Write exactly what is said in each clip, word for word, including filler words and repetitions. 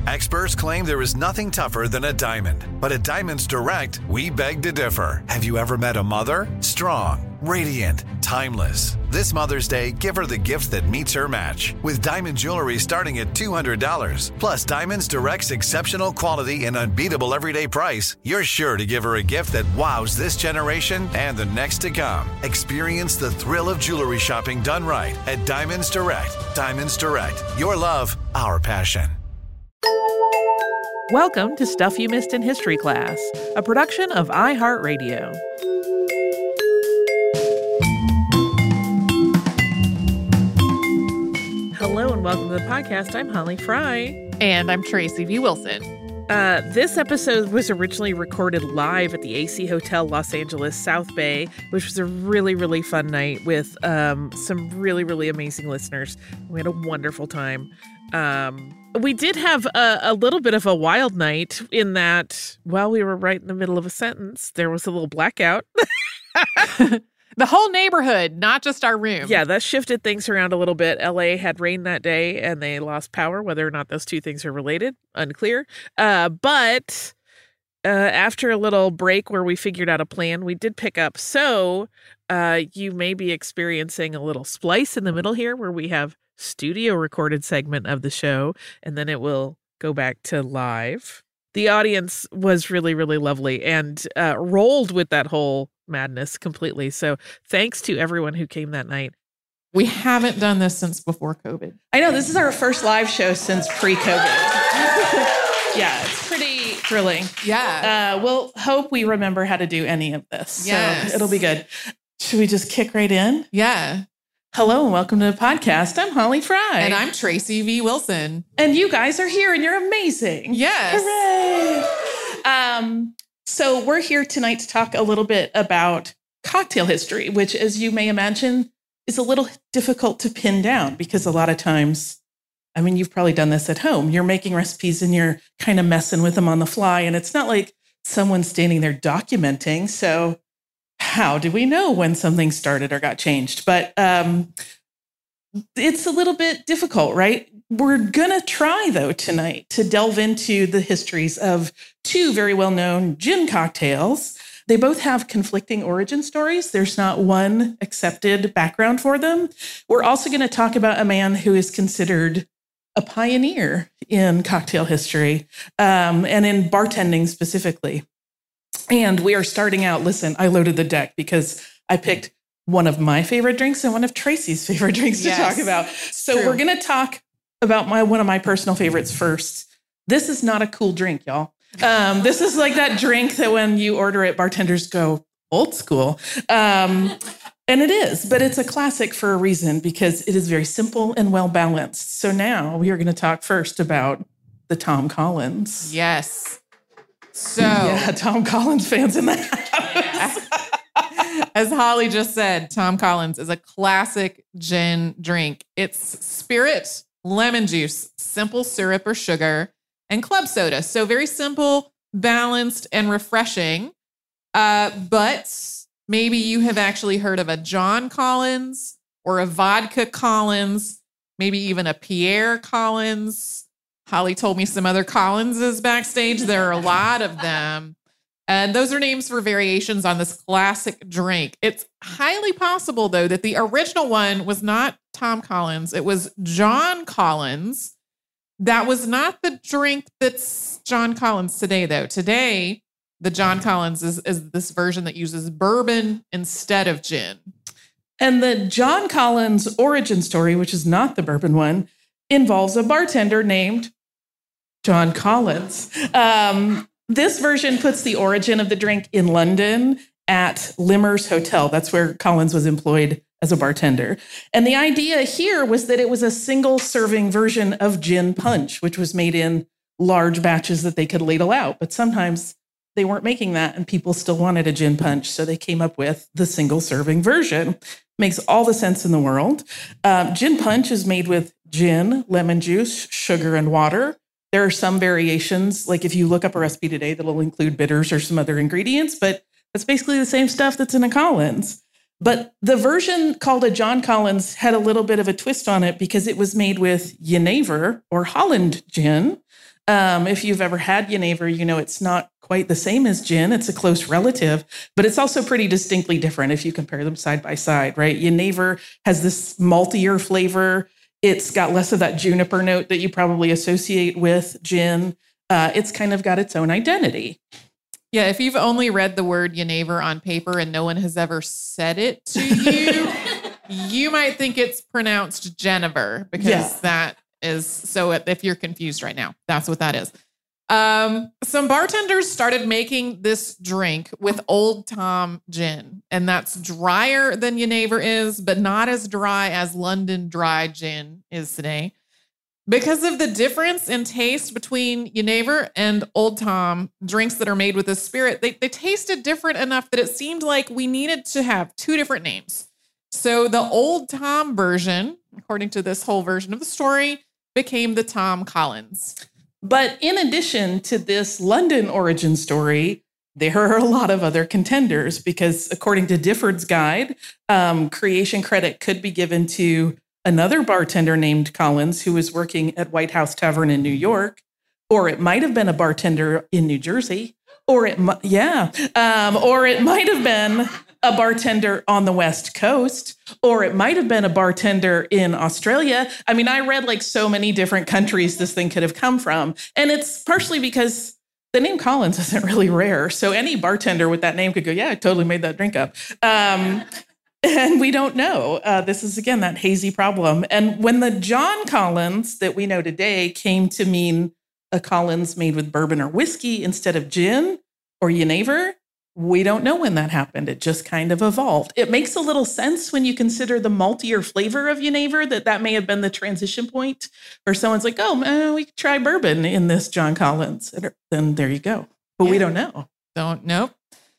Experts claim there is nothing tougher than a diamond. But at Diamonds Direct, we beg to differ. Have you ever met a mother? Strong, radiant, timeless. This Mother's Day, give her the gift that meets her match. With diamond jewelry starting at two hundred dollars. Plus Diamonds Direct's exceptional quality and unbeatable everyday price, you're sure to give her a gift that wows this generation and the next to come. Experience the thrill of jewelry shopping done right at Diamonds Direct. Diamonds Direct. Your love, our passion. Welcome to Stuff You Missed in History Class, a production of iHeartRadio. Hello and welcome to the podcast. I'm Holly Fry. And I'm Tracy V. Wilson. Uh, this episode was originally recorded live at the A C Hotel Los Angeles South Bay, which was a really, really fun night with um, some really, really amazing listeners. We had a wonderful time. Um, we did have a, a little bit of a wild night in that while we were right in the middle of a sentence, there was a little blackout. The whole neighborhood, not just our room. Yeah, that shifted things around a little bit. L A had rain that day and they lost power. Whether or not those two things are related, unclear. Uh, but uh, after a little break where we figured out a plan, we did pick up. So uh, you may be experiencing a little splice in the middle here where we have studio recorded segment of the show, and then it will go back to live. The audience was really, really lovely and uh, rolled with that whole madness completely. So thanks to everyone who came that night. We haven't done this since before COVID. I know, this is our first live show since pre-COVID. Yeah, it's pretty thrilling. Yeah. Uh, we'll hope we remember how to do any of this. Yes. So it'll be good. Should we just kick right in? Yeah. Hello and welcome to the podcast. I'm Holly Fry. And I'm Tracy V. Wilson. And you guys are here and you're amazing. Yes. Hooray. Um, so we're here tonight to talk a little bit about cocktail history, which, as you may imagine, is a little difficult to pin down because a lot of times, I mean, you've probably done this at home. You're making recipes and you're kind of messing with them on the fly. And it's not like someone's standing there documenting. So how do we know when something started or got changed? But um, it's a little bit difficult, right? We're going to try, though, tonight to delve into the histories of two very well-known gin cocktails. They both have conflicting origin stories. There's not one accepted background for them. We're also going to talk about a man who is considered a pioneer in cocktail history um, and in bartending specifically. And we are starting out, listen, I loaded the deck because I picked one of my favorite drinks and one of Tracy's favorite drinks yes, to talk about. So true. We're going to talk about my one of my personal favorites first. This is not a cool drink, y'all. Um, this is like that drink that when you order it, bartenders go old school. Um, and it is, but it's a classic for a reason because it is very simple and well balanced. So now we are going to talk first about the Tom Collins. Yes. So, yeah, Tom Collins fans in the house. As Holly just said, Tom Collins is a classic gin drink. It's spirit, lemon juice, simple syrup or sugar, and club soda. So very simple, balanced, and refreshing. Uh, but maybe you have actually heard of a John Collins or a vodka Collins, maybe even a Pierre Collins. Holly told me some other Collinses backstage. There are a lot of them. And those are names for variations on this classic drink. It's highly possible, though, that the original one was not Tom Collins. It was John Collins. That was not the drink that's John Collins today, though. Today, the John Collins is, is this version that uses bourbon instead of gin. And the John Collins origin story, which is not the bourbon one, involves a bartender named John Collins. Um, this version puts the origin of the drink in London at Limmer's Hotel. That's where Collins was employed as a bartender. And the idea here was that it was a single serving version of gin punch, which was made in large batches that they could ladle out. But sometimes they weren't making that and people still wanted a gin punch. So they came up with the single serving version. Makes all the sense in the world. Um, gin punch is made with gin, lemon juice, sugar, and water. There are some variations, like if you look up a recipe today, that'll include bitters or some other ingredients, but that's basically the same stuff that's in a Collins. But the version called a John Collins had a little bit of a twist on it because it was made with Jenever or Holland gin. Um, if you've ever had Jenever, you know it's not quite the same as gin. It's a close relative, but it's also pretty distinctly different if you compare them side by side, right? Jenever has this maltier flavor. It's got less of that juniper note that you probably associate with gin. Uh, it's kind of got its own identity. Yeah, if you've only read the word Jenever on paper and no one has ever said it to you, you might think it's pronounced Genever because yeah. that is, so if you're confused right now, that's what that is. Um, some bartenders started making this drink with Old Tom gin, and that's drier than Jenever is, but not as dry as London dry gin is today. Because of the difference in taste between Jenever and Old Tom drinks that are made with this spirit, they, they tasted different enough that it seemed like we needed to have two different names. So the Old Tom version, according to this whole version of the story, became the Tom Collins. But in addition to this London origin story, there are a lot of other contenders because according to Difford's guide, um, creation credit could be given to another bartender named Collins who was working at White House Tavern in New York, or it might have been a bartender in New Jersey, or it, yeah, um, or it might have been a bartender on the West Coast, or it might have been a bartender in Australia. I mean, I read like so many different countries this thing could have come from, and it's partially because the name Collins isn't really rare. So any bartender with that name could go, yeah, I totally made that drink up. Um, And we don't know. Uh, this is, again, that hazy problem. And when the John Collins that we know today came to mean a Collins made with bourbon or whiskey instead of gin or Jenever, we don't know when that happened. It just kind of evolved. It makes a little sense when you consider the maltier flavor of Jenever that that may have been the transition point where someone's like, oh, man, we could try bourbon in this John Collins. And then there you go. But yeah. we don't know. Don't know.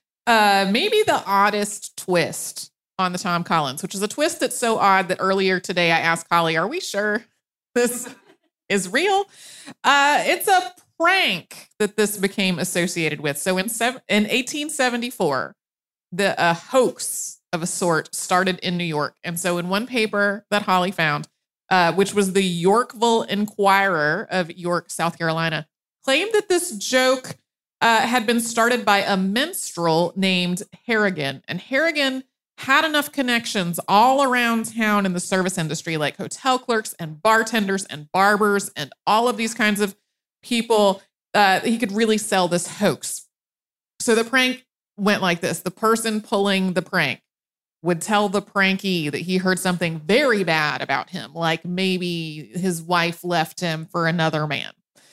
Uh, maybe the oddest twist on the Tom Collins, which is a twist that's so odd that earlier today I asked Holly, are we sure this is real? Uh, it's a prank that this became associated with. So in, sev- in eighteen seventy-four, the uh, hoax of a sort started in New York. And so in one paper that Holly found, uh, which was the Yorkville Inquirer of York, South Carolina, claimed that this joke uh, had been started by a minstrel named Harrigan. And Harrigan had enough connections all around town in the service industry, like hotel clerks and bartenders and barbers and all of these kinds of people. Uh, he could really sell this hoax. So the prank went like this. The person pulling the prank would tell the prankee that he heard something very bad about him, like maybe his wife left him for another man.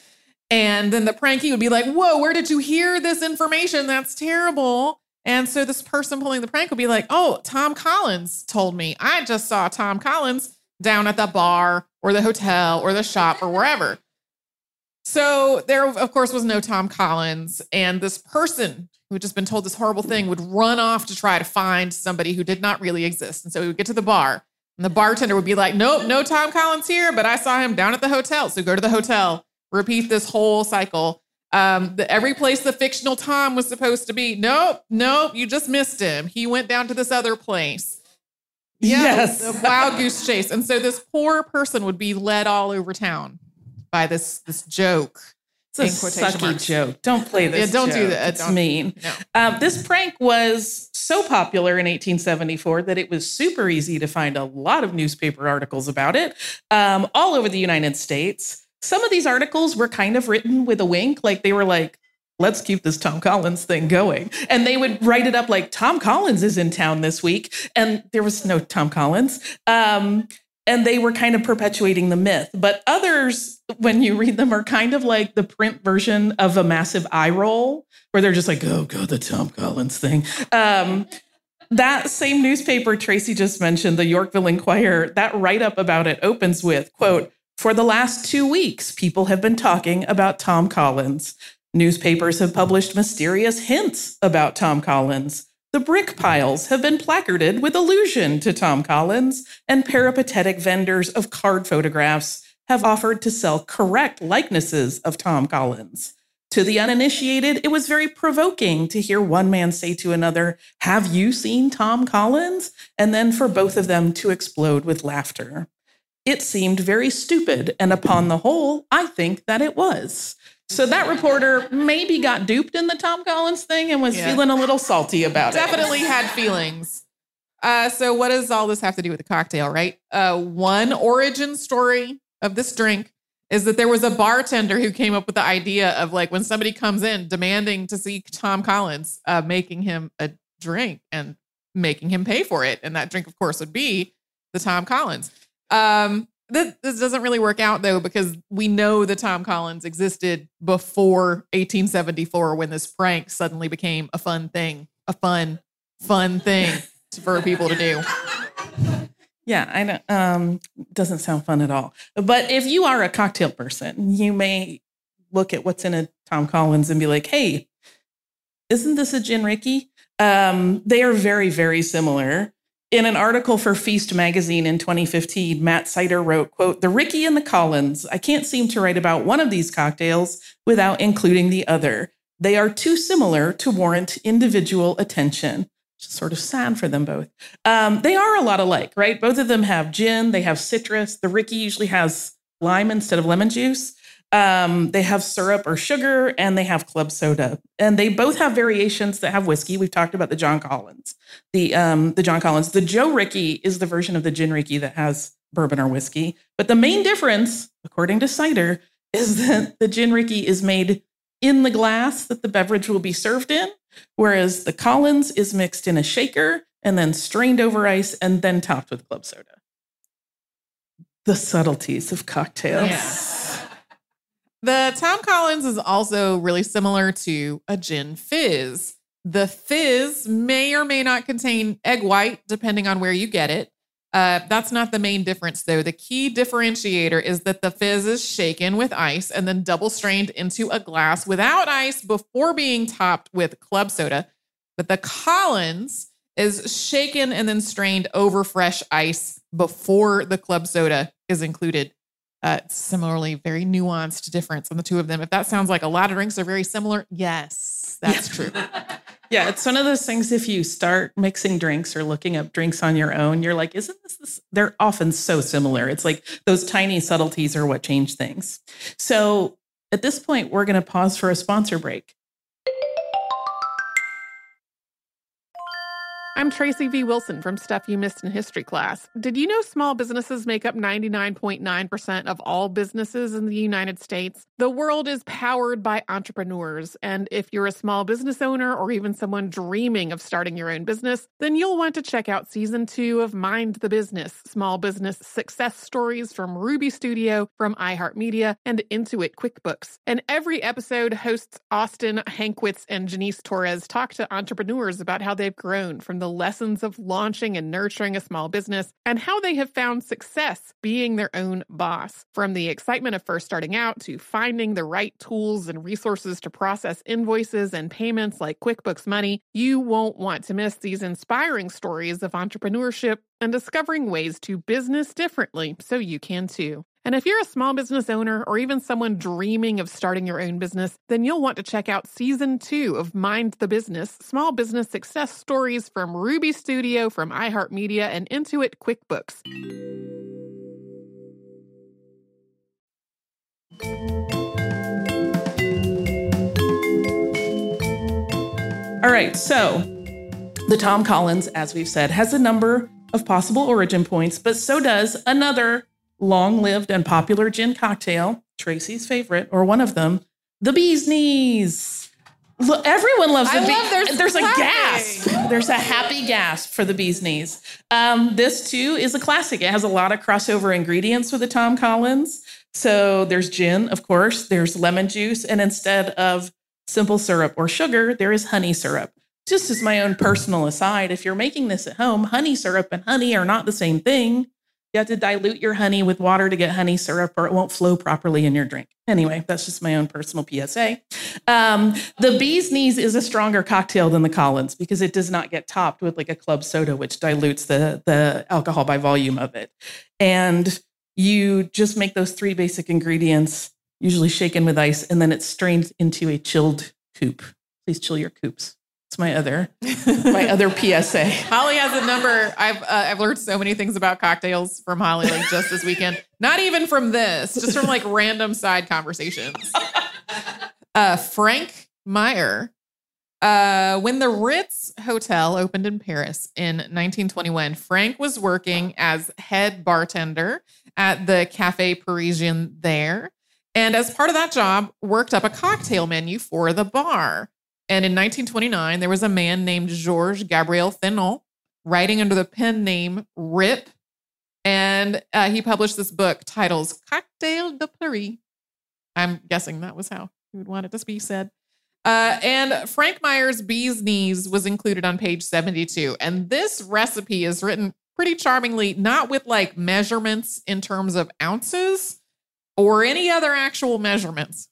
And then the prankee would be like, whoa, where did you hear this information? That's terrible. And so this person pulling the prank would be like, oh, Tom Collins told me. I just saw Tom Collins down at the bar or the hotel or the shop or wherever. So there, of course, was no Tom Collins. And this person who had just been told this horrible thing would run off to try to find somebody who did not really exist. And so he would get to the bar and the bartender would be like, nope, no Tom Collins here, but I saw him down at the hotel. So go to the hotel, repeat this whole cycle. Um, the, every place the fictional Tom was supposed to be. Nope, nope, you just missed him. He went down to this other place. Yeah, yes. The wild goose chase. And so this poor person would be led all over town by this, this joke. It's a sucky marks. joke. Don't play this Yeah, don't joke. do that. It's don't, mean. No. Um, this prank was so popular in eighteen seventy-four that it was super easy to find a lot of newspaper articles about it um, all over the United States. Some of these articles were kind of written with a wink, like they were like, let's keep this Tom Collins thing going. And they would write it up like, Tom Collins is in town this week. And there was no Tom Collins. Um, and they were kind of perpetuating the myth. But others, when you read them, are kind of like the print version of a massive eye roll, where they're just like, oh, God, the Tom Collins thing. Um, that same newspaper Tracy just mentioned, the Yorkville Inquirer, that write-up about it opens with, quote, for the last two weeks, people have been talking about Tom Collins. Newspapers have published mysterious hints about Tom Collins. The brick piles have been placarded with allusion to Tom Collins, and peripatetic vendors of card photographs have offered to sell correct likenesses of Tom Collins. To the uninitiated, it was very provoking to hear one man say to another, "Have you seen Tom Collins?" And then for both of them to explode with laughter. It seemed very stupid, and upon the whole, I think that it was. So that reporter maybe got duped in the Tom Collins thing and was yeah. feeling a little salty about Definitely it. Definitely had feelings. Uh, so what does all this have to do with the cocktail, right? Uh, one origin story of this drink is that there was a bartender who came up with the idea of, like, when somebody comes in demanding to see Tom Collins, uh, making him a drink and making him pay for it. And that drink, of course, would be the Tom Collins. Um, this, this doesn't really work out, though, because we know that Tom Collins existed before eighteen seventy-four, when this prank suddenly became a fun thing, a fun, fun thing for people to do. Yeah, I know. Um, doesn't sound fun at all. But if you are a cocktail person, you may look at what's in a Tom Collins and be like, "Hey, isn't this a gin Ricky?" Um, they are very, very similar. In an article for Feast magazine in twenty fifteen, Matt Sider wrote, quote, "The Ricky and the Collins. I can't seem to write about one of these cocktails without including the other. They are too similar to warrant individual attention." Sort of sad for them both. Um, they are a lot alike, right? Both of them have gin. They have citrus. The Ricky usually has lime instead of lemon juice. Um, they have syrup or sugar, and they have club soda. And they both have variations that have whiskey. We've talked about the John Collins. The um, the John Collins. The Joe Ricky is the version of the gin Ricky that has bourbon or whiskey. But the main difference, according to Cider, is that the gin Ricky is made in the glass that the beverage will be served in, whereas the Collins is mixed in a shaker and then strained over ice and then topped with club soda. The subtleties of cocktails. Yeah. The Tom Collins is also really similar to a gin fizz. The fizz may or may not contain egg white, depending on where you get it. Uh, that's not the main difference, though. The key differentiator is that the fizz is shaken with ice and then double strained into a glass without ice before being topped with club soda. But the Collins is shaken and then strained over fresh ice before the club soda is included. Uh, similarly, very nuanced difference on the two of them. If that sounds like a lot of drinks are very similar, yes, that's true. Yeah, it's one of those things, if you start mixing drinks or looking up drinks on your own, you're like, isn't this, this? They're often so similar. It's like those tiny subtleties are what change things. So at this point, we're going to pause for a sponsor break. I'm Tracy V. Wilson from Stuff You Missed in History class. Did you know small businesses make up ninety-nine point nine percent of all businesses in the United States? The world is powered by entrepreneurs, and if you're a small business owner or even someone dreaming of starting your own business, then you'll want to check out season two of Mind the Business, small business success stories from Ruby Studio, from iHeartMedia, and Intuit QuickBooks. And every episode, hosts Austin Hankwitz and Janice Torres talk to entrepreneurs about how they've grown from the lessons of launching and nurturing a small business and how they have found success being their own boss. From the excitement of first starting out to finding the right tools and resources to process invoices and payments like QuickBooks Money, you won't want to miss these inspiring stories of entrepreneurship and discovering ways to business differently so you can too. And if you're a small business owner or even someone dreaming of starting your own business, then you'll want to check out season two of Mind the Business, small business success stories from Ruby Studio, from iHeartMedia, and Intuit QuickBooks. All right, so the Tom Collins, as we've said, has a number of possible origin points, but so does another long-lived and popular gin cocktail, Tracy's favorite, or one of them, the Bee's Knees. Look, everyone loves the I Bee- love there's, there's a clapping. gasp. There's a happy gasp for the Bee's Knees. Um, this, too, is a classic. It has a lot of crossover ingredients with the Tom Collins. So there's gin, of course. There's lemon juice. And instead of simple syrup or sugar, there is honey syrup. Just as my own personal aside, if you're making this at home, honey syrup and honey are not the same thing. You have to dilute your honey with water to get honey syrup, or it won't flow properly in your drink. Anyway, that's just my own personal P S A. Um, the Bee's Knees is a stronger cocktail than the Collins because it does not get topped with like a club soda, which dilutes the, the alcohol by volume of it. And you just make those three basic ingredients usually shaken with ice, and then it's strained into a chilled coupe. Please chill your coupes. It's my other my other P S A. Holly has a number. I've uh, I've learned so many things about cocktails from Holly, like just this weekend. Not even from this, just from like random side conversations. Uh, Frank Meyer. Uh, when the Ritz Hotel opened in Paris in nineteen twenty-one, Frank was working as head bartender at the Café Parisien there. And as part of that job, worked up a cocktail menu for the bar. And in nineteen twenty-nine, there was a man named Georges Gabriel Thenon writing under the pen name Rip. And uh, he published this book titled Cocktail de Paris. I'm guessing that was how he would want it to be said. Uh, and Frank Meyer's Bee's Knees was included on page seventy-two. And this recipe is written pretty charmingly, not with like measurements in terms of ounces or any other actual measurements.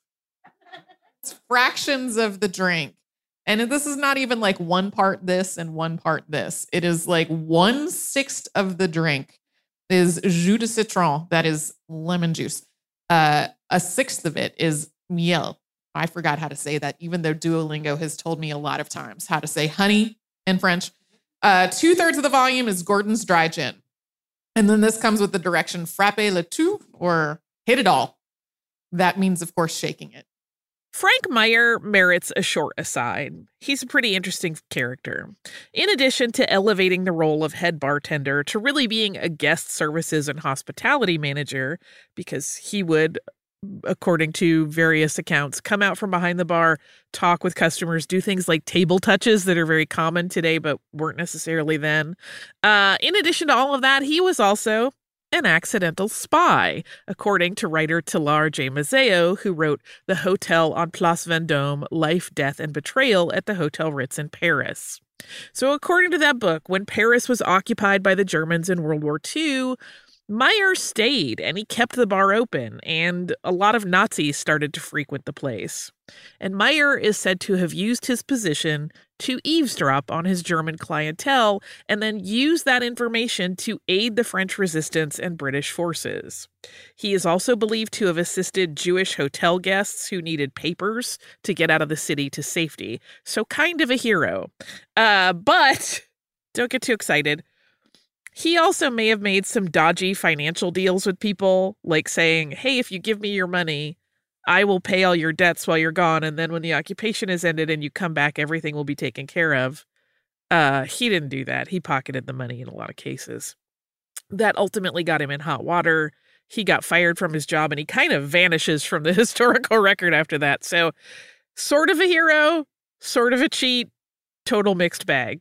It's fractions of the drink. And this is not even like one part this and one part this. It is like one sixth of the drink is jus de citron, that is lemon juice. Uh, a sixth of it is miel. I forgot how to say that, even though Duolingo has told me a lot of times how to say honey in French. Uh, two thirds of the volume is Gordon's dry gin. And then this comes with the direction frappez le tout, or hit it all. That means, of course, shaking it. Frank Meyer merits a short aside. He's a pretty interesting character. In addition to elevating the role of head bartender to really being a guest services and hospitality manager, because he would, according to various accounts, come out from behind the bar, talk with customers, do things like table touches that are very common today but weren't necessarily then. Uh, in addition to all of that, he was also an accidental spy, according to writer Talar J. Mazzeo, who wrote The Hotel on Place Vendôme, Life, Death, and Betrayal at the Hotel Ritz in Paris. So according to that book, when Paris was occupied by the Germans in World War Two, Meyer stayed and he kept the bar open, and a lot of Nazis started to frequent the place. And Meyer is said to have used his position to eavesdrop on his German clientele and then use that information to aid the French resistance and British forces. He is also believed to have assisted Jewish hotel guests who needed papers to get out of the city to safety. So kind of a hero. Uh, but don't get too excited. He also may have made some dodgy financial deals with people, like saying, hey, if you give me your money, I will pay all your debts while you're gone, and then when the occupation is ended and you come back, everything will be taken care of. Uh, he didn't do that. He pocketed the money in a lot of cases. That ultimately got him in hot water. He got fired from his job, and he kind of vanishes from the historical record after that. So sort of a hero, sort of a cheat, total mixed bag.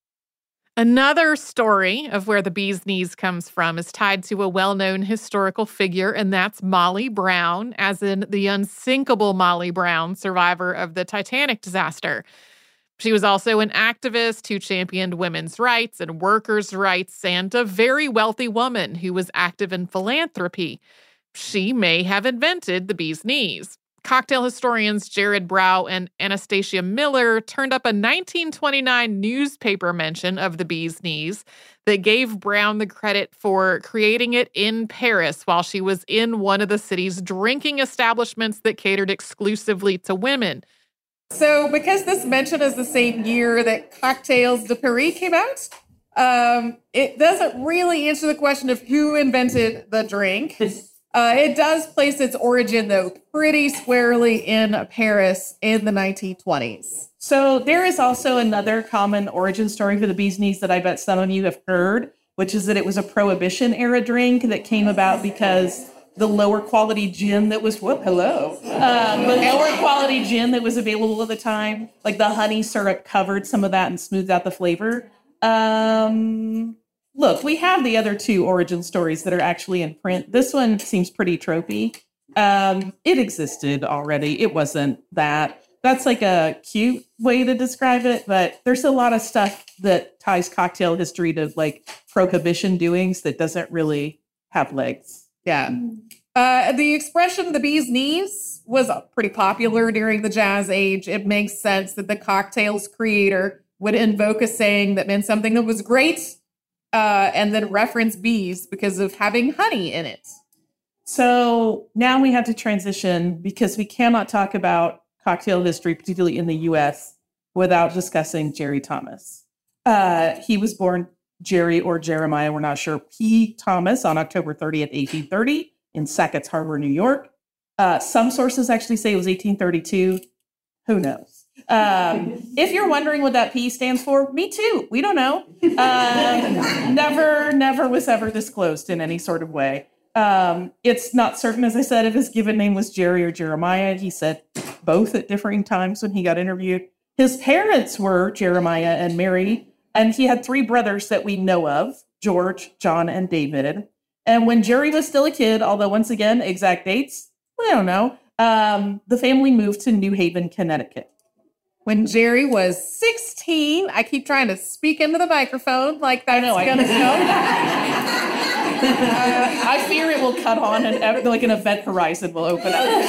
Another story of where the bee's knees comes from is tied to a well-known historical figure, and that's Molly Brown, as in the unsinkable Molly Brown, survivor of the Titanic disaster. She was also an activist who championed women's rights and workers' rights, and a very wealthy woman who was active in philanthropy. She may have invented the bee's knees. Cocktail historians Jared Brow and Anastasia Miller turned up a nineteen twenty-nine newspaper mention of the bee's knees that gave Brown the credit for creating it in Paris while she was in one of the city's drinking establishments that catered exclusively to women. So because this mention is the same year that Cocktails de Paris came out, um, it doesn't really answer the question of who invented the drink. Uh, it does place its origin, though, pretty squarely in Paris in the nineteen twenties. So there is also another common origin story for the bee's knees that I bet some of you have heard, which is that it was a Prohibition era drink that came about because the lower quality gin that was, whoop, hello, um, the lower quality gin that was available at the time, like the honey syrup covered some of that and smoothed out the flavor. Um... Look, we have the other two origin stories that are actually in print. This one seems pretty tropey. Um, it existed already. It wasn't that. That's like a cute way to describe it, but there's a lot of stuff that ties cocktail history to like prohibition doings that doesn't really have legs. Yeah. Uh, the expression the bee's knees was pretty popular during the Jazz Age. It makes sense that the cocktail's creator would invoke a saying that meant something that was great, Uh, and then reference bees because of having honey in it. So now we have to transition because we cannot talk about cocktail history, particularly in the U S, without discussing Jerry Thomas. Uh, he was born Jerry or Jeremiah, we're not sure, P. Thomas on October thirtieth, eighteen thirty in Sackett's Harbor, New York. Uh, some sources actually say it was eighteen thirty-two. Who knows? Um, if you're wondering what that P stands for, me too. We don't know. Um, never, never was ever disclosed in any sort of way. Um, it's not certain, as I said, if his given name was Jerry or Jeremiah. He said both at differing times when he got interviewed. His parents were Jeremiah and Mary, and he had three brothers that we know of, George, John, and David. And when Jerry was still a kid, although once again, exact dates, we don't know, um, the family moved to New Haven, Connecticut. When Jerry was sixteen, I keep trying to speak into the microphone like that's know, I- going to go. Uh, I fear it will cut on and ev- like an event horizon will open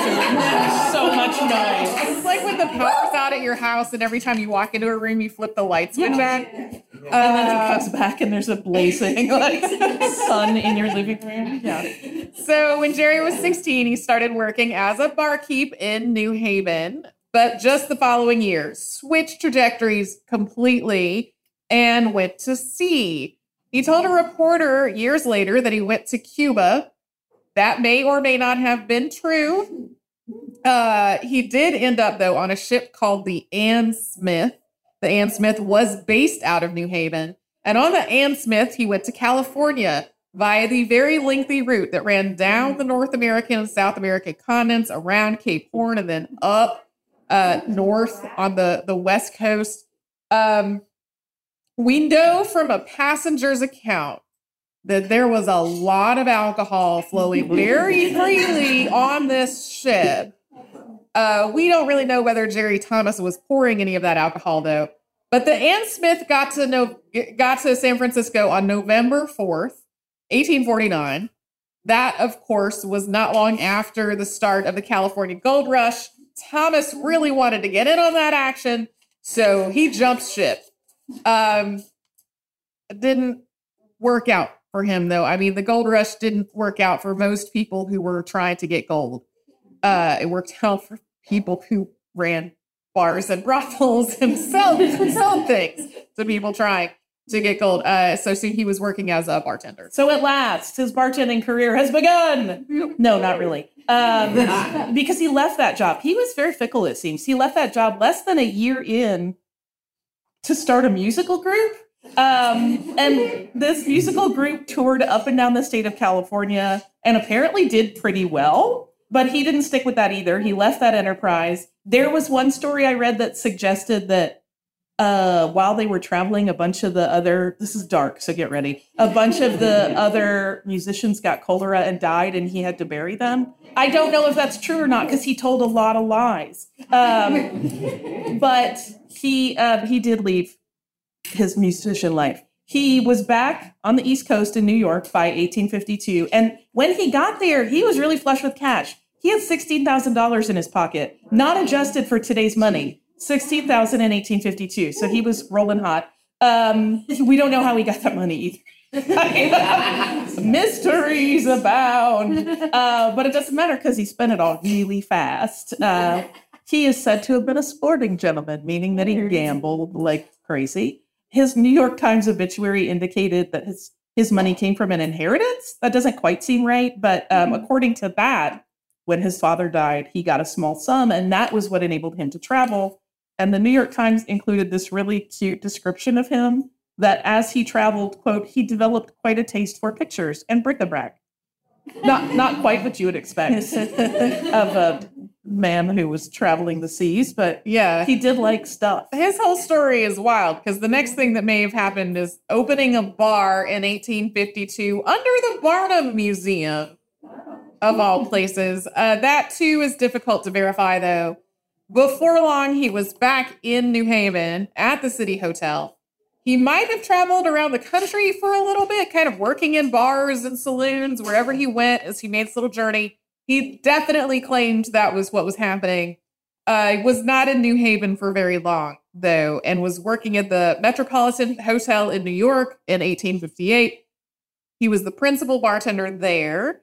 up. So much noise. It's like when the power's out at your house and every time you walk into a room, you flip the light switch Yeah. back. And then it cuts back and there's a blazing like sun in your living room. Yeah. So when Jerry was sixteen, he started working as a barkeep in New Haven. But just the following year, switched trajectories completely and went to sea. He told a reporter years later that he went to Cuba. That may or may not have been true. Uh, he did end up, though, on a ship called the Ann Smith. The Ann Smith was based out of New Haven. And on the Ann Smith, he went to California via the very lengthy route that ran down the North American and South American continents, around Cape Horn, and then up uh, north on the, the West Coast. Um, we know from a passenger's account that there was a lot of alcohol flowing very freely on this ship. Uh, we don't really know whether Jerry Thomas was pouring any of that alcohol, though. But the Ann Smith got to no, got to San Francisco on November fourth, eighteen forty-nine. That, of course, was not long after the start of the California Gold Rush. Thomas really wanted to get in on that action, so he jumped ship. Um, it didn't work out for him, though. I mean, the gold rush didn't work out for most people who were trying to get gold. Uh, it worked out for people who ran bars and brothels and sold, sold things to people trying to get gold. Uh, so, so he was working as a bartender. So at last, his bartending career has begun. No, not really. Um, because he left that job. He was very fickle, it seems. He left that job less than a year in to start a musical group. Um, and this musical group toured up and down the state of California and apparently did pretty well. But he didn't stick with that either. He left that enterprise. There was one story I read that suggested that uh, while they were traveling, a bunch of the other, this is dark, so get ready, a bunch of the other musicians got cholera and died and he had to bury them. I don't know if that's true or not because he told a lot of lies. Um, but he uh, he did leave his musician life. He was back on the East Coast in New York by eighteen fifty-two. And when he got there, he was really flush with cash. He had sixteen thousand dollars in his pocket, not adjusted for today's money. sixteen thousand dollars in eighteen fifty-two. So he was rolling hot. Um, we don't know how he got that money either. Mysteries abound. Uh, but it doesn't matter because he spent it all really fast. Uh, he is said to have been a sporting gentleman, meaning that he gambled like crazy. His New York Times obituary indicated that his, his money came from an inheritance. That doesn't quite seem right. But um, according to that, when his father died, he got a small sum, and that was what enabled him to travel. And the New York Times included this really cute description of him that as he traveled, quote, he developed quite a taste for pictures and bric-a-brac. Not, not quite what you would expect of a man who was traveling the seas, but Yeah. he did like stuff. His whole story is wild because the next thing that may have happened is opening a bar in eighteen fifty-two under the Barnum Museum, of all places. Uh, that, too, is difficult to verify, though. Before long, he was back in New Haven at the City Hotel. He might have traveled around the country for a little bit, kind of working in bars and saloons, wherever he went as he made this little journey. He definitely claimed that was what was happening. Uh, he was not in New Haven for very long, though, and was working at the Metropolitan Hotel in New York in eighteen fifty-eight. He was the principal bartender there.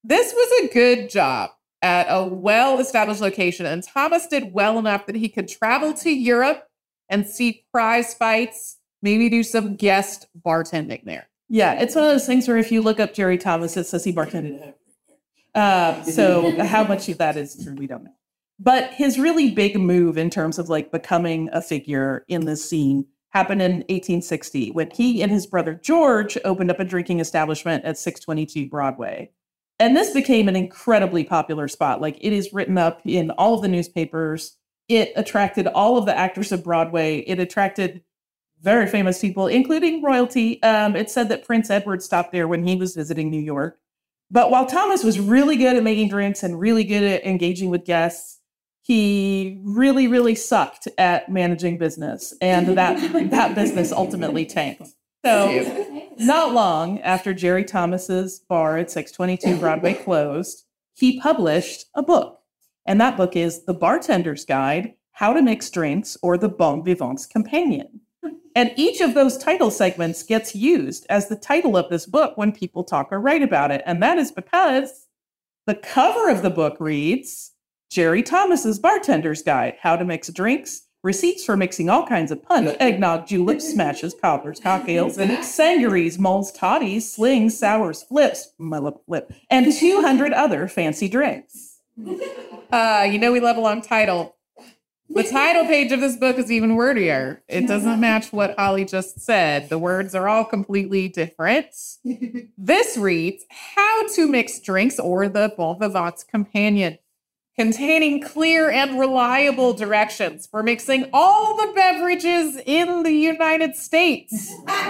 this was a good job at a well-established location, and Thomas did well enough that he could travel to Europe and see prize fights, maybe do some guest bartending there. Yeah, it's one of those things where if you look up Jerry Thomas, it says he bartended. Uh, so how much of that is true, we don't know. But his really big move in terms of like becoming a figure in this scene happened in eighteen sixty when he and his brother George opened up a drinking establishment at six twenty-two Broadway. And this became an incredibly popular spot. Like, it is written up in all of the newspapers. It attracted all of the actors of Broadway. It attracted very famous people, including royalty. Um, it said that Prince Edward stopped there when he was visiting New York. But while Thomas was really good at making drinks and really good at engaging with guests, he really, really sucked at managing business. And that, that business ultimately tanked. So not long after Jerry Thomas's bar at six twenty-two Broadway closed, he published a book. And that book is The Bartender's Guide, How to Mix Drinks, or The Bon Vivant's Companion. And each of those title segments gets used as the title of this book when people talk or write about it. And that is because the cover of the book reads, Jerry Thomas's Bartender's Guide, How to Mix Drinks, Receipts for Mixing All Kinds of Punch, Eggnog, Juleps, Smashes, Cobblers, Cocktails, and Sangarees, Mulls, Toddies, Slings, Sours, Flips, my lip, flip, and two hundred other fancy drinks. Uh, you know we love a long title. The title page of this book is even wordier. It doesn't match what Holly just said. The words are all completely different. This reads, How to Mix Drinks, or the Bon Vivant's Companion, containing clear and reliable directions for mixing all the beverages in the United States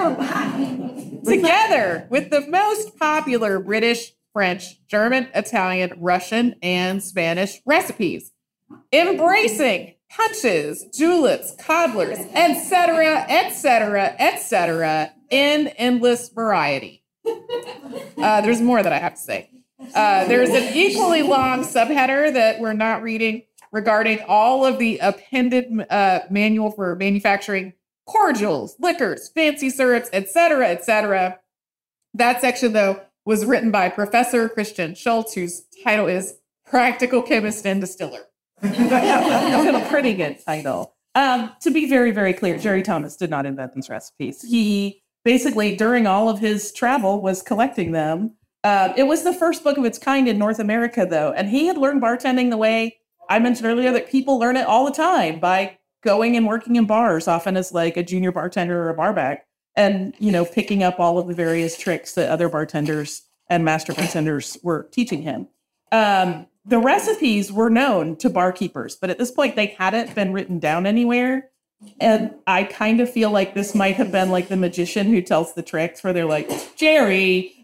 together with the most popular British, French, German, Italian, Russian, and Spanish recipes, embracing punches, juleps, cobblers, et cetera, et cetera, et cetera, in endless variety. Uh, there's more that I have to say. Uh, there's an equally long subheader that we're not reading regarding all of the appended uh, manual for manufacturing cordials, liquors, fancy syrups, et cetera, et cetera. That section, though, was written by Professor Christian Schultz, whose title is Practical Chemist and Distiller. A pretty good title. Um, to be very, very clear, Jerry Thomas did not invent these recipes. He basically, during all of his travel, was collecting them. Uh, it was the first book of its kind in North America, though, and he had learned bartending the way I mentioned earlier that people learn it all the time by going and working in bars, often as like a junior bartender or a barback, and, you know, picking up all of the various tricks that other bartenders and master bartenders were teaching him. Um, the recipes were known to barkeepers, but at this point they hadn't been written down anywhere. And I kind of feel like this might have been like the magician who tells the tricks where they're like, Jerry.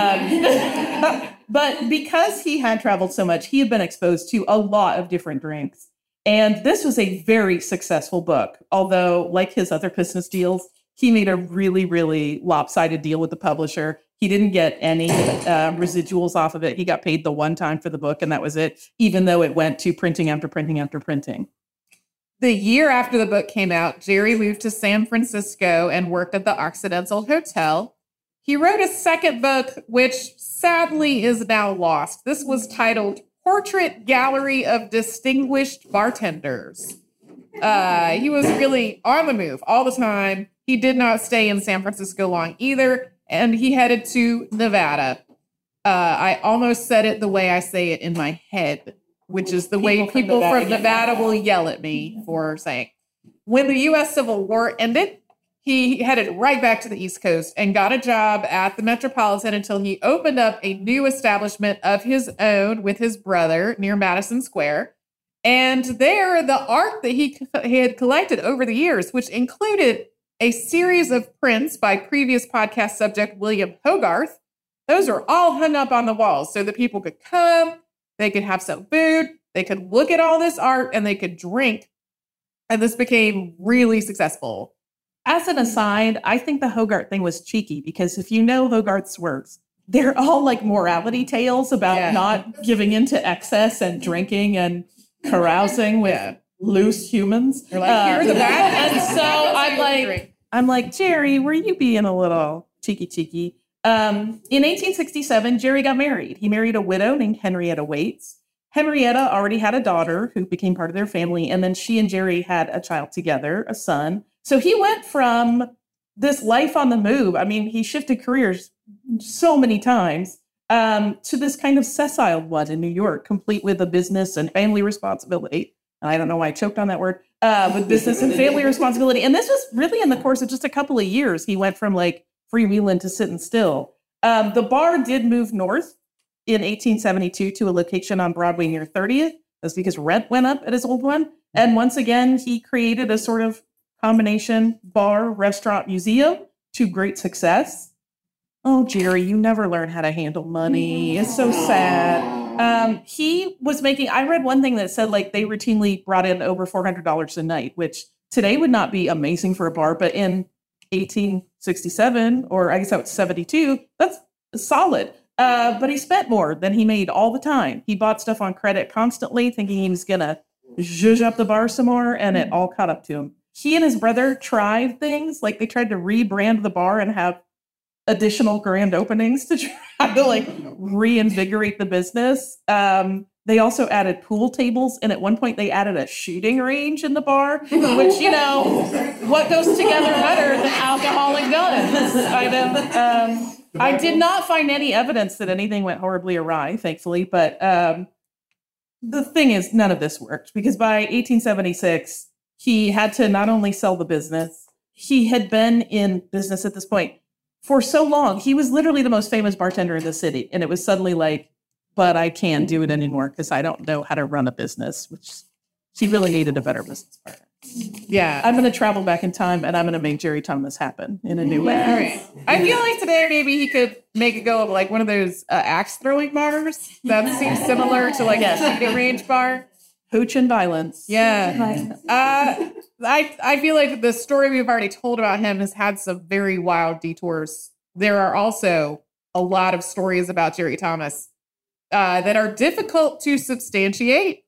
Um, but because he had traveled so much, he had been exposed to a lot of different drinks. And this was a very successful book. Although, like his other business deals, he made a really, really lopsided deal with the publisher. He didn't get any uh, residuals off of it. He got paid the one time for the book, and that was it, even though it went to printing after printing after printing. The year after the book came out, Jerry moved to San Francisco and worked at the Occidental Hotel. He wrote a second book, which sadly is now lost. This was titled Portrait Gallery of Distinguished Bartenders. Uh, he was really on the move all the time. He did not stay in San Francisco long either, and he headed to Nevada. Uh, I almost said it the way I say it in my head, which is the way people from Nevada will yell at me for saying. When the U S Civil War ended, he headed right back to the East Coast and got a job at the Metropolitan until he opened up a new establishment of his own with his brother near Madison Square. And there, the art that he, he had collected over the years, which included a series of prints by previous podcast subject William Hogarth, those are all hung up on the walls so that people could come, they could have some food, they could look at all this art, and they could drink. And this became really successful. As an aside, I think the Hogarth thing was cheeky because if you know Hogarth's works, they're all like morality tales about yeah. not giving in to excess and drinking and carousing with yeah. loose humans. You're like, uh, here's the bad. And so I'm like, I'm like, Jerry, were you being a little cheeky cheeky? Um, in eighteen sixty-seven, Jerry got married. He married a widow named Henrietta Waits. Henrietta already had a daughter who became part of their family, and then she and Jerry had a child together, a son. So he went from this life on the move. I mean, he shifted careers so many times um, to this kind of sessile one in New York, complete with a business and family responsibility. And I don't know why I choked on that word, uh, with business and family responsibility. And this was really in the course of just a couple of years. He went from like freewheeling to sitting still. Um, the bar did move north in eighteen seventy-two to a location on Broadway near thirtieth. That's because rent went up at his old one. And once again, he created a sort of combination bar, restaurant, museum to great success. Oh, Jerry, you never learn how to handle money. It's so sad. Um, he was making, I read one thing that said like they routinely brought in over four hundred dollars a night, which today would not be amazing for a bar, but in eighteen sixty-seven, or I guess that was seventy-two, that's solid. Uh, but he spent more than he made all the time. He bought stuff on credit constantly, thinking he was going to zhuzh up the bar some more, and it all caught up to him. He and his brother tried things, like they tried to rebrand the bar and have additional grand openings to try to like reinvigorate the business. Um, they also added pool tables, and at one point they added a shooting range in the bar, which, you know, what goes together better than alcohol and guns? I know. Um, I did not find any evidence that anything went horribly awry, thankfully, but um, the thing is, none of this worked, because by eighteen seventy-six, he had to not only sell the business, he had been in business at this point for so long. He was literally the most famous bartender in the city, and it was suddenly like, but I can't do it anymore because I don't know how to run a business, which he really needed a better business partner. Yeah, I'm going to travel back in time, and I'm going to make Jerry Thomas happen in a new way. All right. I feel like today maybe he could make it go of like one of those uh, axe throwing bars that seems similar to like a shooting range bar. Hooch and violence. Yeah. Uh, I I feel like the story we've already told about him has had some very wild detours. There are also a lot of stories about Jerry Thomas uh, that are difficult to substantiate.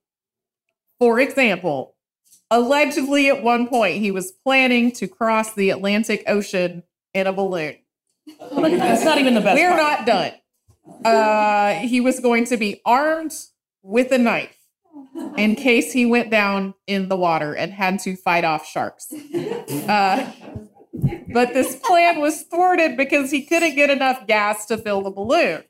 For example, allegedly at one point he was planning to cross the Atlantic Ocean in a balloon. That's not even the best We're part. not done. Uh, he was going to be armed with a knife in case he went down in the water and had to fight off sharks. Uh, but this plan was thwarted because he couldn't get enough gas to fill the balloon.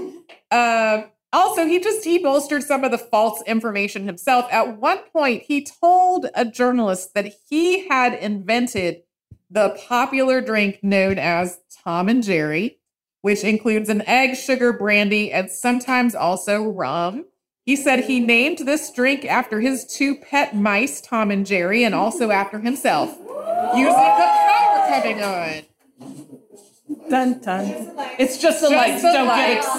Uh, also, he just, he bolstered some of the false information himself. At one point, he told a journalist that he had invented the popular drink known as Tom and Jerry, which includes an egg, sugar, brandy, and sometimes also rum. He said he named this drink after his two pet mice, Tom and Jerry, and also after himself, using the power coming on. Dun, dun. It's just a Just light. a Don't light. get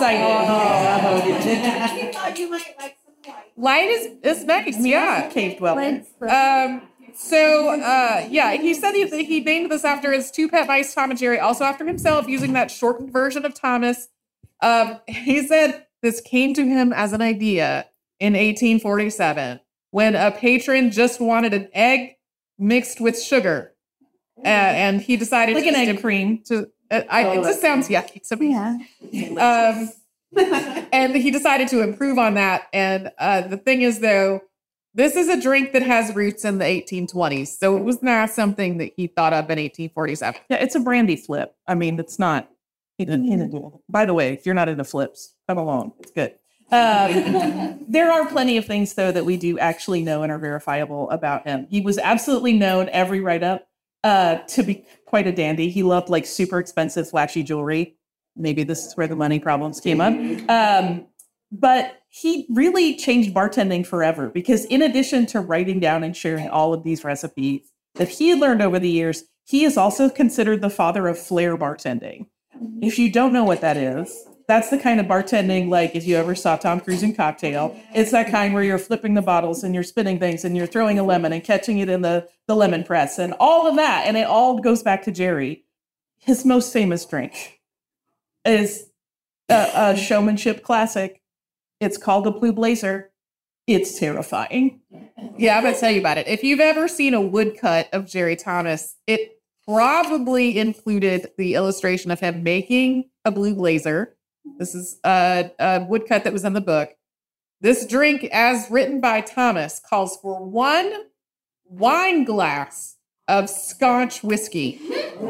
excited. Light is, is nice, yeah. Cave dweller. Um, so, uh, yeah, he said he, he named this after his two pet mice, Tom and Jerry, also after himself, using that shortened version of Thomas. Um, he said this came to him as an idea in eighteen forty-seven when a patron just wanted an egg mixed with sugar. Uh, and he decided Like to an egg stim- cream. To, uh, I, it just sounds yucky. So yeah. Um, and he decided to improve on that. And uh, the thing is, though, this is a drink that has roots in the eighteen twenties. So it was not something that he thought of in eighteen forty-seven. Yeah, it's a brandy flip. I mean, it's not. He didn't, he didn't do it. By the way, if you're not into flips, come along. It's good. Um, there are plenty of things, though, that we do actually know and are verifiable about him. He was absolutely known, every write-up, uh, to be quite a dandy. He loved like super expensive, flashy jewelry. Maybe this is where the money problems came up. Um, but he really changed bartending forever, because in addition to writing down and sharing all of these recipes that he had learned over the years, he is also considered the father of flair bartending. If you don't know what that is, that's the kind of bartending, like if you ever saw Tom Cruise in Cocktail, it's that kind where you're flipping the bottles and you're spinning things and you're throwing a lemon and catching it in the, the lemon press and all of that. And it all goes back to Jerry. His most famous drink is a, a showmanship classic. It's called a Blue Blazer. It's terrifying. Yeah, I'm going to tell you about it. If you've ever seen a woodcut of Jerry Thomas, it probably included the illustration of him making a Blue Blazer. This is a, a woodcut that was in the book. This drink, as written by Thomas, calls for one wine glass of Scotch whiskey.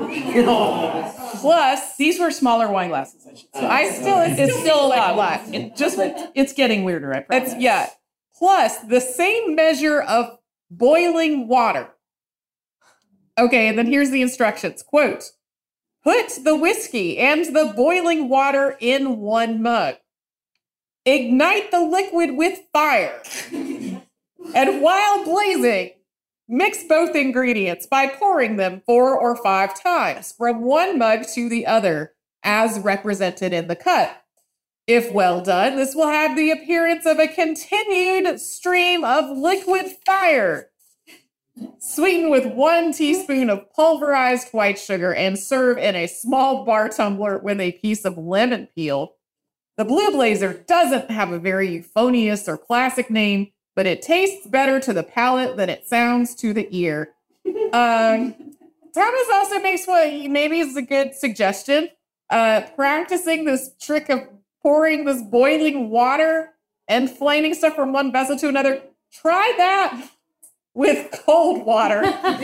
Plus, These were smaller wine glasses. I should say. I still, it's, It's still, still a like lot. less. It just it's getting weirder. I promise. It's, yeah. Plus, the same measure of boiling water. Okay, and then here's the instructions. Quote, put the whiskey and the boiling water in one mug. Ignite the liquid with fire. And while blazing, mix both ingredients by pouring them four or five times from one mug to the other, as represented in the cut. If well done, this will have the appearance of a continued stream of liquid fire. Sweeten with one teaspoon of pulverized white sugar and serve in a small bar tumbler with a piece of lemon peel. The Blue Blazer doesn't have a very euphonious or classic name, but it tastes better to the palate than it sounds to the ear. Um, Thomas also makes what he maybe is a good suggestion. Uh, practicing this trick of pouring this boiling water and flaming stuff from one vessel to another. Try that with cold water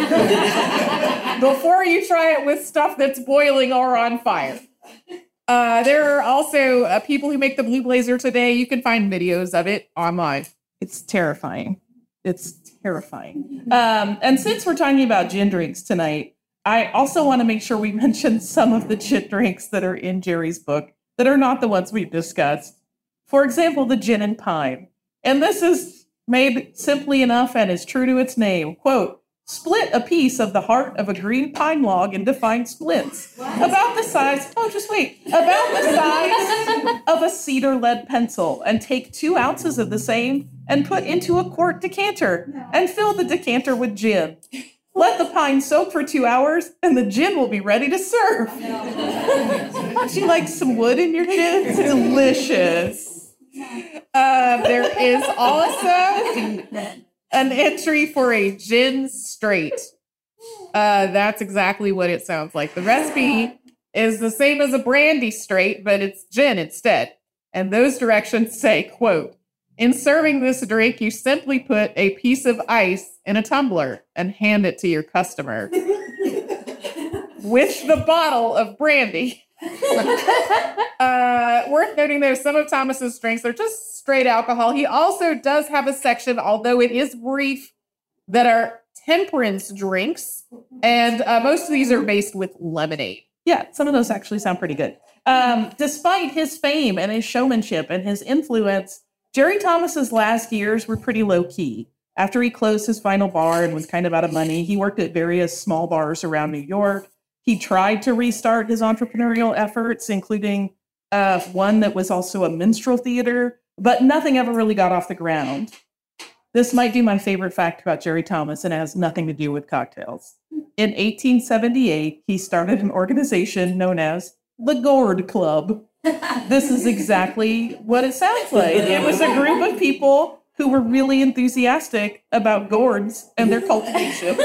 before you try it with stuff that's boiling or on fire. Uh, there are also uh, people who make the Blue Blazer today. You can find videos of it online. It's terrifying. It's terrifying. Um, and since we're talking about gin drinks tonight, I also want to make sure we mention some of the gin drinks that are in Jerry's book that are not the ones we've discussed. For example, the gin and pine. And this is made simply enough and is true to its name. Quote, split a piece of the heart of a green pine log into fine splints. About the size, oh, just wait, about the size of a cedar lead pencil, and take two ounces of the same and put into a quart decanter and fill the decanter with gin. Let the pine soak for two hours and the gin will be ready to serve. Don't you like some wood in your gin? It's delicious. Uh, there is also an entry for a gin straight. Uh, that's exactly what it sounds like. The recipe is the same as a brandy straight, but it's gin instead. And those directions say, quote, in serving this drink, you simply put a piece of ice in a tumbler and hand it to your customer. With the bottle of brandy. uh, worth noting, though, some of Thomas's drinks are just straight alcohol. He also does have a section, although it is brief, that are temperance drinks. And uh, most of these are based with lemonade. Yeah, some of those actually sound pretty good. Um, despite his fame and his showmanship and his influence, Jerry Thomas's last years were pretty low-key. After he closed his final bar and was kind of out of money, he worked at various small bars around New York. He tried to restart his entrepreneurial efforts, including uh, one that was also a minstrel theater, but nothing ever really got off the ground. This might be my favorite fact about Jerry Thomas, and it has nothing to do with cocktails. In eighteen seventy-eight, he started an organization known as the Gourd Club. This is exactly what it sounds like. It was a group of people who were really enthusiastic about gourds and their cultivation.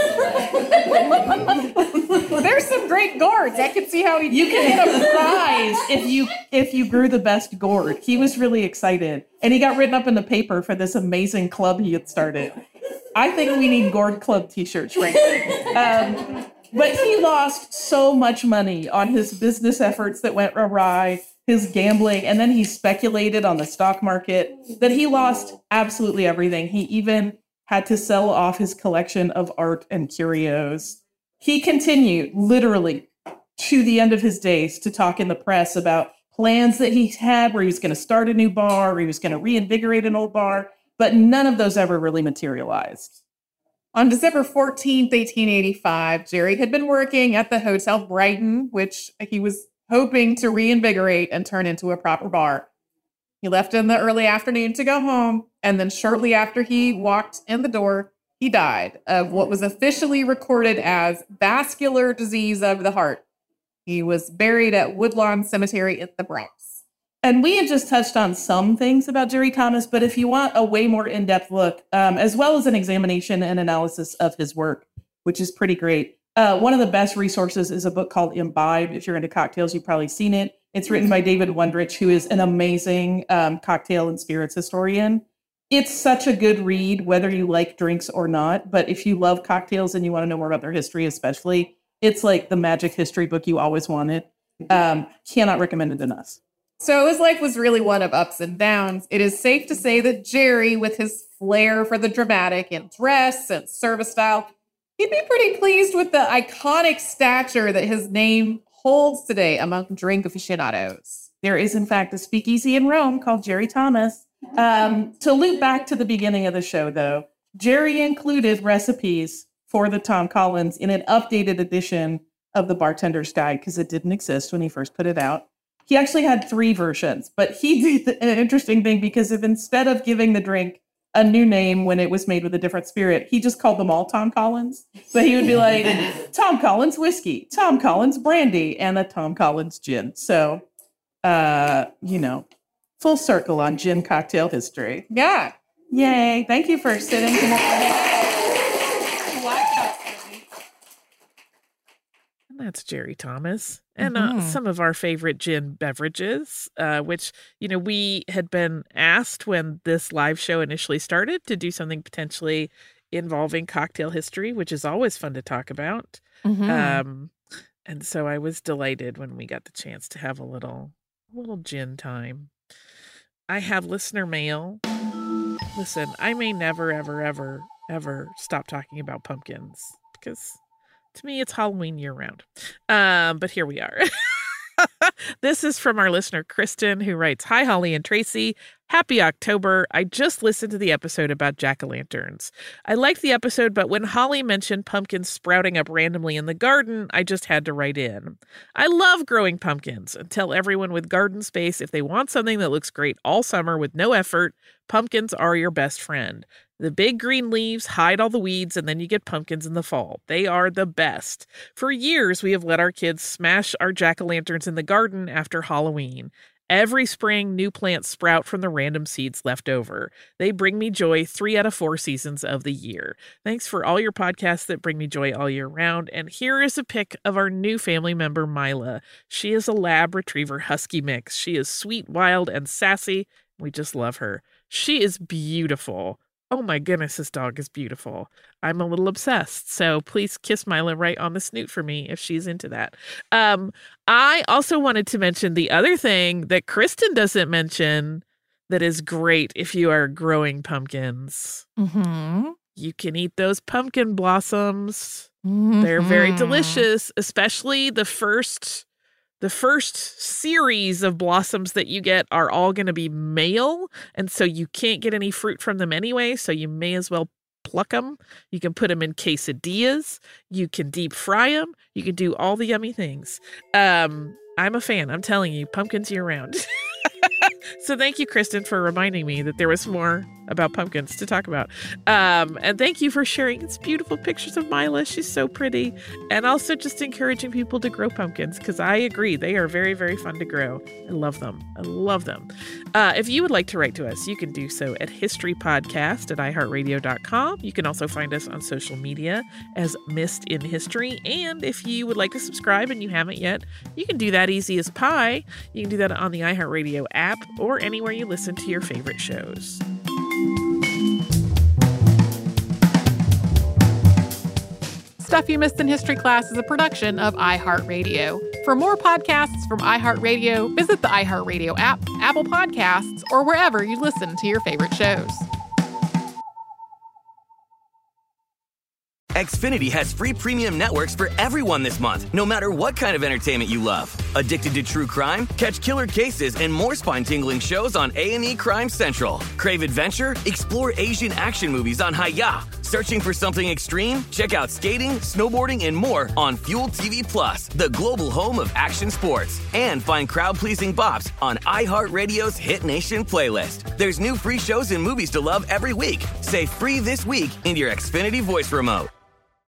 There's some great gourds. I can see how he You can get a prize if you if you grew the best gourd. He was really excited, and he got written up in the paper for this amazing club he had started. I think we need Gourd Club t-shirts, frankly. Um, but he lost so much money on his business efforts that went awry, his gambling, and then he speculated on the stock market, that he lost absolutely everything. He even had to sell off his collection of art and curios. He continued, literally, to the end of his days to talk in the press about plans that he had where he was going to start a new bar, or he was going to reinvigorate an old bar, but none of those ever really materialized. On December fourteenth, eighteen eighty-five, Jerry had been working at the Hotel Brighton, which he was hoping to reinvigorate and turn into a proper bar. He left in the early afternoon to go home, and then shortly after he walked in the door, he died of what was officially recorded as vascular disease of the heart. He was buried at Woodlawn Cemetery in the Bronx. And we had just touched on some things about Jerry Thomas, but if you want a way more in-depth look, um, as well as an examination and analysis of his work, which is pretty great, uh, one of the best resources is a book called Imbibe. If you're into cocktails, you've probably seen it. It's written by David Wondrich, who is an amazing um, cocktail and spirits historian. It's such a good read, whether you like drinks or not. But if you love cocktails and you want to know more about their history, especially, it's like the magic history book you always wanted. Um, cannot recommend it enough. So his life was really one of ups and downs. It is safe to say that Jerry, with his flair for the dramatic in dress and service style, he'd be pretty pleased with the iconic stature that his name holds today among drink aficionados. There is, in fact, a speakeasy in Rome called Jerry Thomas. Um, to loop back to the beginning of the show, though, Jerry included recipes for the Tom Collins in an updated edition of the Bartender's Guide because it didn't exist when he first put it out. He actually had three versions, but he did an interesting thing because if instead of giving the drink a new name when it was made with a different spirit, he just called them all Tom Collins. So he would be like, Tom Collins whiskey, Tom Collins brandy, and a Tom Collins gin. So, uh, you know, full circle on gin cocktail history. Yeah. Yay. Thank you for sitting. That's Jerry Thomas. And uh, mm-hmm. some of our favorite gin beverages, uh, which, you know, we had been asked when this live show initially started to do something potentially involving cocktail history, which is always fun to talk about. Mm-hmm. Um, and so I was delighted when we got the chance to have a little, little gin time. I have listener mail. Listen, I may never, ever, ever, ever stop talking about pumpkins because to me, it's Halloween year round. Um, but here we are. This is from our listener, Kristen, who writes, Hi, Holly and Tracy. Happy October. I just listened to the episode about jack-o'-lanterns. I liked the episode, but when Holly mentioned pumpkins sprouting up randomly in the garden, I just had to write in. I love growing pumpkins and tell everyone with garden space if they want something that looks great all summer with no effort, pumpkins are your best friend. The big green leaves hide all the weeds, and then you get pumpkins in the fall. They are the best. For years, we have let our kids smash our jack-o'-lanterns in the garden after Halloween. Every spring, new plants sprout from the random seeds left over. They bring me joy three out of four seasons of the year. Thanks for all your podcasts that bring me joy all year round. And here is a pic of our new family member, Mila. She is a Lab Retriever Husky mix. She is sweet, wild, and sassy. We just love her. She is beautiful. Oh my goodness, this dog is beautiful. I'm a little obsessed. So please kiss Mila right on the snoot for me if she's into that. Um, I also wanted to mention the other thing that Kristen doesn't mention that is great if you are growing pumpkins. Mm-hmm. You can eat those pumpkin blossoms. Mm-hmm. They're very delicious, especially the first... The first series of blossoms that you get are all going to be male, and so you can't get any fruit from them anyway, so you may as well pluck them. You can put them in quesadillas. You can deep fry them. You can do all the yummy things. Um, I'm a fan. I'm telling you, pumpkins year round. So thank you, Kristen, for reminding me that there was more about pumpkins to talk about. Um, and thank you for sharing these beautiful pictures of Mila. She's so pretty. And also just encouraging people to grow pumpkins, because I agree. They are very, very fun to grow. I love them. I love them. Uh, if you would like to write to us, you can do so at historypodcast at i heart radio dot com. You can also find us on social media as Missed in History. And if you would like to subscribe and you haven't yet, you can do that easy as pie. You can do that on the iHeartRadio app or anywhere you listen to your favorite shows. Stuff You Missed in History Class is a production of iHeartRadio. For more podcasts from iHeartRadio, visit the iHeartRadio app, Apple Podcasts, or wherever you listen to your favorite shows. Xfinity has free premium networks for everyone this month, no matter what kind of entertainment you love. Addicted to true crime? Catch killer cases and more spine-tingling shows on A and E Crime Central. Crave adventure? Explore Asian action movies on Hi-Ya. Searching for something extreme? Check out skating, snowboarding, and more on Fuel T V Plus, the global home of action sports. And find crowd-pleasing bops on iHeartRadio's Hit Nation playlist. There's new free shows and movies to love every week. Say free this week in your Xfinity voice remote.